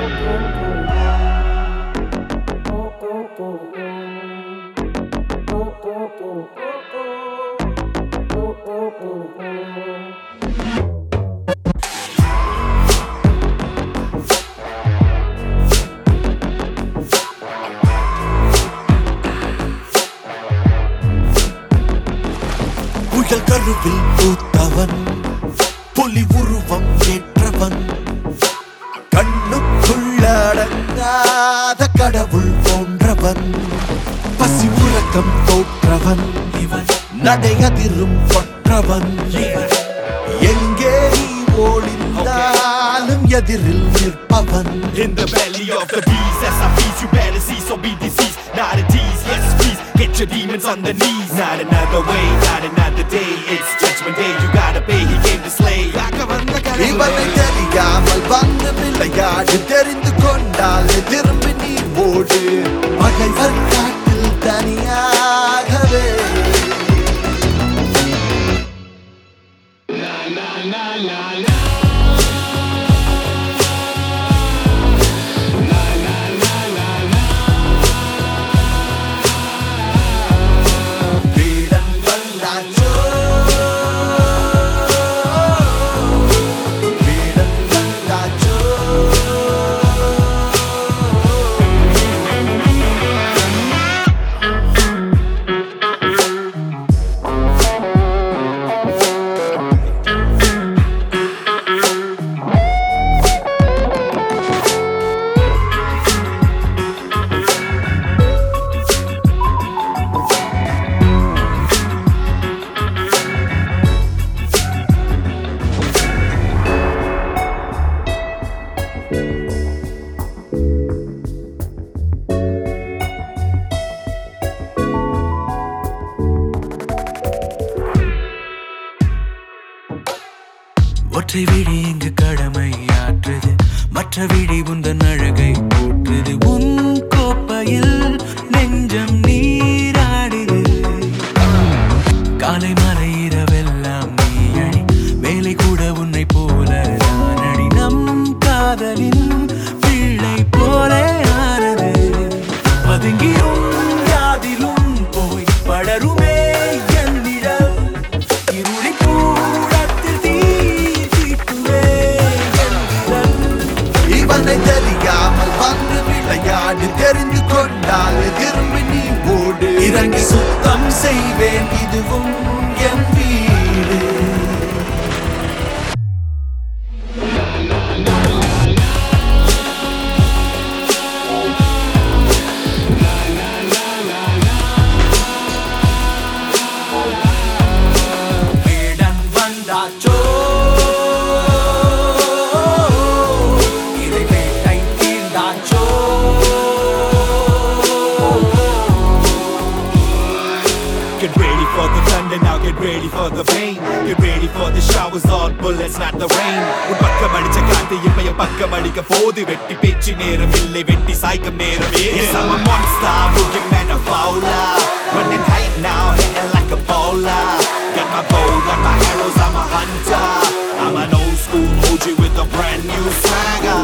புயல் கருவில் பூத்தவன் புலி உருவம் ஏற்றவன் கண்ணுக்குள்ள அடங்காத கடவுள் போன்றவன் பசி உறக்கம் தோற்றவன் இவன் நடையதிரும் கொற்றவன் எங்கே நீ ஓடிந்தாலும் எதிரில் நிற்பவன். In the belly of the beast, as I feast, you better cease or be deceased. Not a tease, yes please, get your demons on the knees. Not another way, not another day, it's judgment day, you gotta pay, he came to slay. இவனை தெரியாமல் வந்து விளையாடு, தெரிந்து கொண்டால் திரும்பி நீ ஓடு. பகைவர் காட்டில் தனியாகவே ஒற்றை விழி இங்கு கடமையாற்றுது, மற்ற விழி உந்தன் அழகை போற்றுது. உன் கோப்பையில் நெஞ்சம் நீராடுது. காலை மலை இரவெல்லாம் நீ அடி, வேலை கூட உன்னை போல நான் அடி. நம் காதலின் பிள்ளை போல ஆனது, பதுங்கியும் யாதிலும் போய் படருமே என் நிழல். இருளி கூடத்தில் தீ தீட்டுவே என் நிழல். இவனை தெரியாமல் வந்து விளையாடு, தெரிந்து கொண்டால் திரும்பி நீ ஓடு. இறங்கி சுத்தம் செய்வேன், இதுவும் என் வீடு. வேடன் வந்தாச்சோ, இதை வேட்டை தீர்ந்தாச்சோ. Get ready for the thunder, now get ready for the pain. Get ready for the showers, all bullets, not the rain. உன் பக்கம் அடிச்ச காத்து இப்ப என் பக்கம் அடிக்க போது. வெட்டி பேச்சு நேரம் இல்லை, வெட்டி சாய்க்கும் நேரம். Yes, I'm a monster, moving man a bowler. Running tight now, hitting like a bowler. Got my bow, got my arrows, I'm a hunter. I'm an old school OG with a brand new swagger.